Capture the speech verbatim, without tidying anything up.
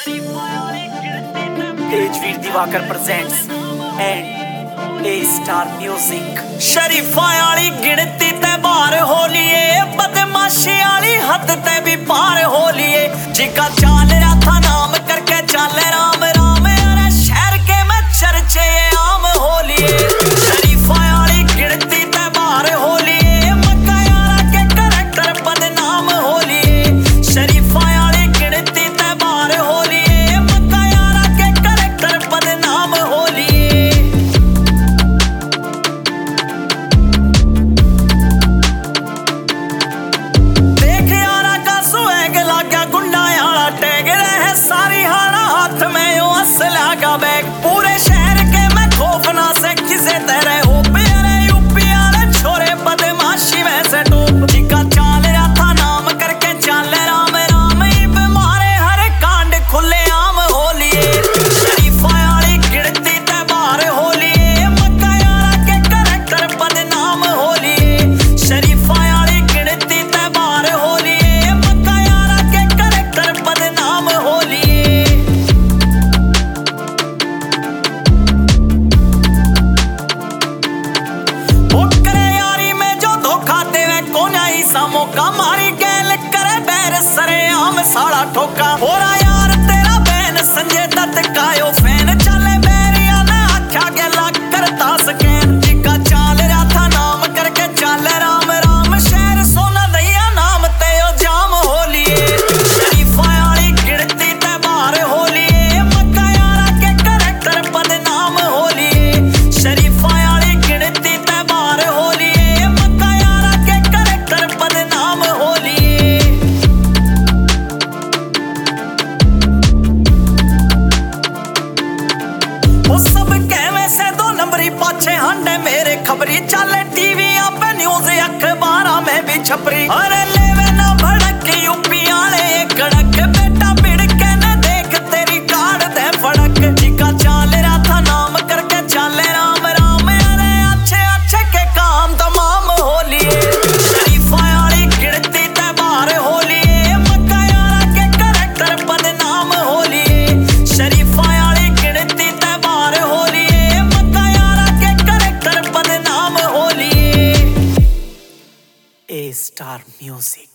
Tejveer Diwakar presents and A Star Music. शरीफा वाली गिनती ते बार हो लिए, बदमाशी वाली हद ते भी पार हो लिए। जिका चाल रहा था नाम करके चल राम राम, अरे शहर के में चर्चे आम हो लिए। शरीफा वाली गिनती ते बार हो लिए, मक्का यारा के करैक्टर बदनाम हो लिए। शरीफा वाली गिनती ते बार हो लिए, मक्का यारा के करैक्टर बदनाम हो लिए। देख यारा का सुएग लागा गुंडा यारा टैग रहे सारी हारा हाथ में यो असला का बैग। पूरे शहर के मैं खोफना से किसे तेरे हो प्यारे यूपी वाले छोरे बदमाशी वैसे डूब। जिका चाल रहा था नाम करके चल राम राम, इब मारे हर कांड खुले आम हो लिए। शरीफा वाली गिनती ते बार हो लिए, मक्का यारा के करैक्टर बदनाम हो लिए। शरीफा वाली गिनती ते बार हो लिए, मक्का यारा के करैक्टर बदनाम हो लिए। करे यारी में जो धोखा देवे कोना ही सा मौका, मारी गैल करे बैर सरे आम साड़ा ठोका। होरा यार तेरा बैन संजय दत्त कायो फैन, चले बैरिया ने आख्या गैला करता सकैन। जिका चाल रहा था नाम करके चल राम राम, शहर सोना दैया नाम ते ओ जाम हो लिए। शरीफा वाली गिनती ते बार हो लिए, मक्का यारा के करैक्टर बदनाम हो लिए। शरीफा वाली गिनती ते बार हो लिए, मक्का यारा के करैक्टर बदनाम हो लिए। वो सब कहवे से दो नंबरी पाछे हंडे मेरे खबरी, चले टीवी पे न्यूज अखबारा में भी छपरी। अरे लेवे ना भड़क यूपी वाले कड़क, बेटा भिड़ के न देख तेरी काड़ दे फड़क। जिका चाल रहा था नाम करके चल राम राम, अरे अच्छे अच्छे के काम तमाम हो लिए। शरीफा वाली गिनती ते बार हो लिए, मक्का यारा के करैक्टर बदनाम हो लिए। शरीफा वाली गिनती ते बार हो लिए, मक्का यारा के करैक्टर बदनाम हो लिए। A Star music.